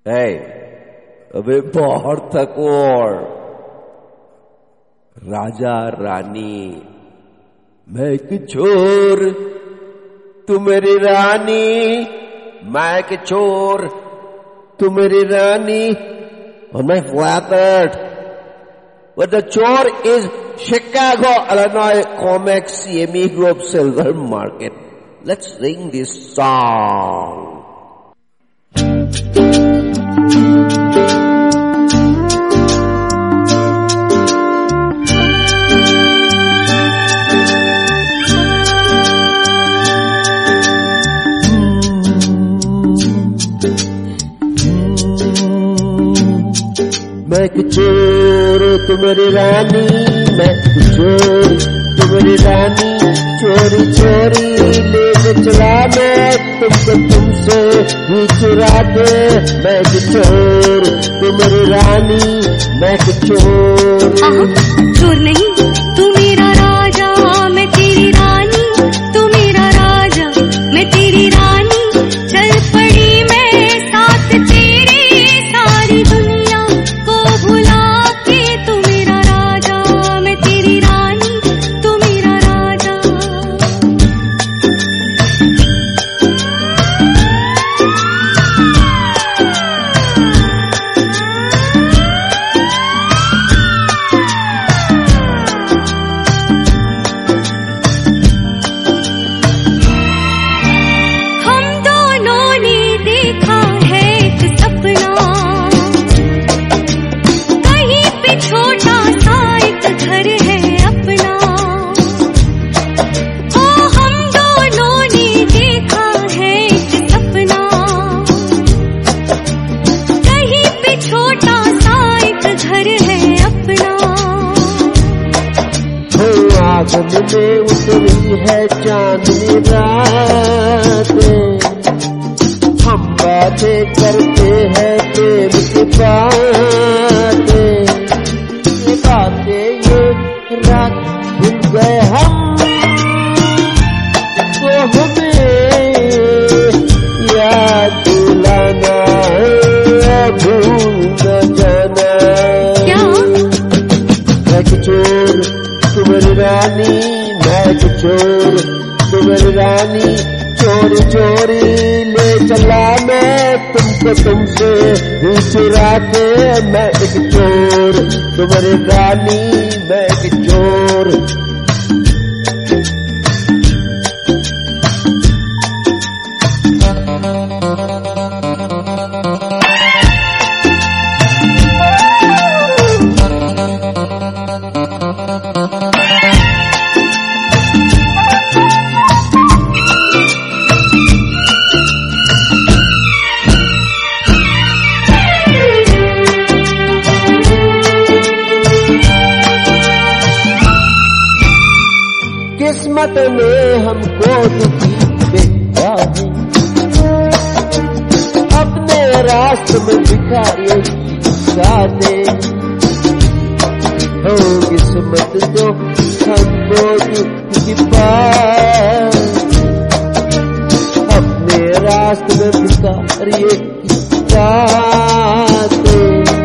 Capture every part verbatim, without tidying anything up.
है, अबे बाहर तक और राजा रानी, मैं एक चोर, तू मेरी रानी, मैं एक चोर, तू मेरी रानी. On my flattered. But the chore is Chicago, Illinois Comic C M E Group Silver Market. Let's sing this song. मैं एक चोर तू मेरी रानी, मैं एक चोर तू मेरी रानी, चोरी चोरी लेके चला मैं तुमको तुमसे ही चुरा के. मैं एक चोर तू मेरी रानी, मैं एक चोर. चोर नहीं तू मेरा राजा, मैं तेरी रानी, तू मेरा राजा, मैं तेरी रानी. चल पड़ी मैं साथ तेरे, सारी दुनिया भुला के. तू मेरा राजा, मैं तेरी रानी, तू मेरा राजा. हम दोनों ने देखा है एक सपना, छोटा सा एक घर है अपना. ओ हम दोनों ने देखा है एक सपना, कहीं पे छोटा सा एक घर है अपना. आंगन में उतरी है चांदनी रात, हम बातें करते हैं प्रेम की बातें. बातें ये रात भूल गए हम, तो हमें याद दिलाना है, भूल न जाना. क्या? मैं एक चोर तू मेरी रानी, मैं एक चोर तू मेरी रानी, चोरी चोरी ले चला मैं तुमको तुमसे ही चुरा के. मैं एक चोर तुम्हारी रानी, मैं एक चोर. किस्मत ने हमको दुखी बेचारी, अपने रास्ते में भिखारी सादे. हो किस्मत तो हमको दुखी पास, अपने रास्ते में भिखारी सादे.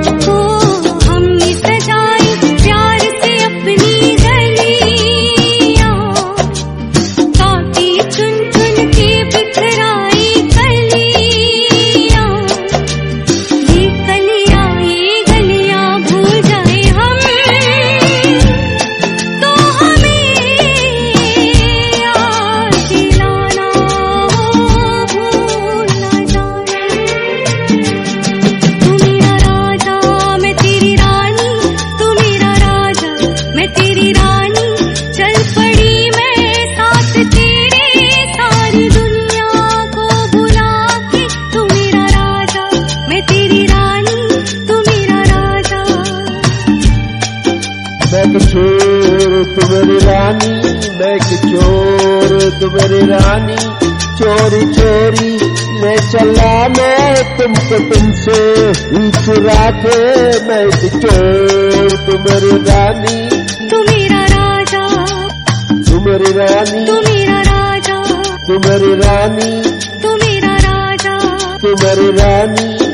चोर तुम्हारी रानी, मैं एक चोर तुम्हारी रानी, चोरी चोरी ले चला मैं तुमको तुमसे ही चुरा के. मैं एक चोर तुम्हारी रानी, तू मेरा राजा, तुम्हारी रानी, तू मेरा राजा, तुम्हारी रानी, तू मेरा राजा, तुम्हारी रानी.